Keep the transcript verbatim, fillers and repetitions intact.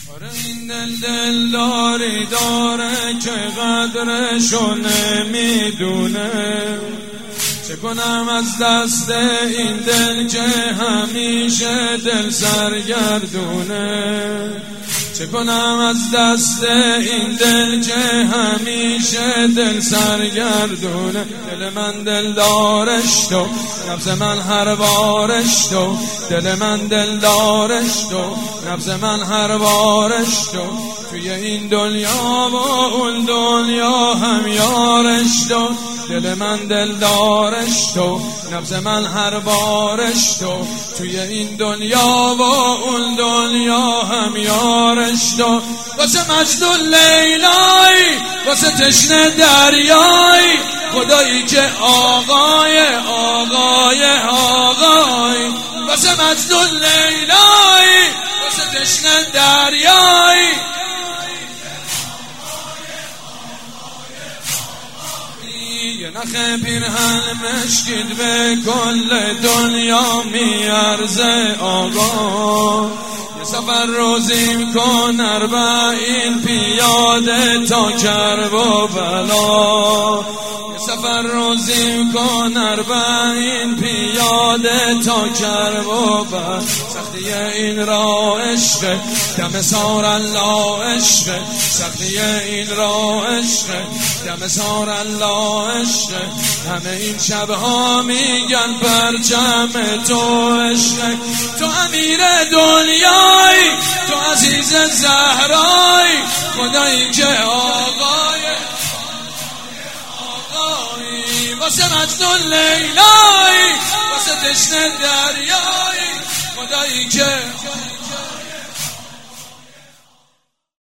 آره این دل دلداری داره که قدرشو نمیدونه، چه کنم از دست این دل که همیشه دل سرگردونه، چه کنم از دست این دل که همیشه دل سرگردونه. دل من دل دارش تو، نبض من هر بارش تو، دل من دل دارش تو، نبض من هر بارش تو، توی این دنیا و اون دنیا هم یارش تو. دل من دل دارش تو، نبض من هر بارش تو، توی این دنیا و اون دنیا هم یارش تو. واسه مجنون لیلای، واسه تشنه دریای، خدایی که آقای آقای آقای. واسه مجنون لیلای، واسه تشنه دریای، یه نخ پیرهن مشکید به کل دنیا میارزه آقا. یه سفر روزی کن اربعین پیاده تا کرب و بلا، یه سفر روزی کن اربعین پیاده تا کرب و بلا. سختی این را عشق دم سار الله عشق، سختی این را عشق دم سار الله عشق. همه این شبها میگن پرچم تو عشق، تو امیر دنیای، تو عزیز زهرای، خدایی که آقای آقای. واسه مجنون لیلای، واسه تشنه دریای، خدایی که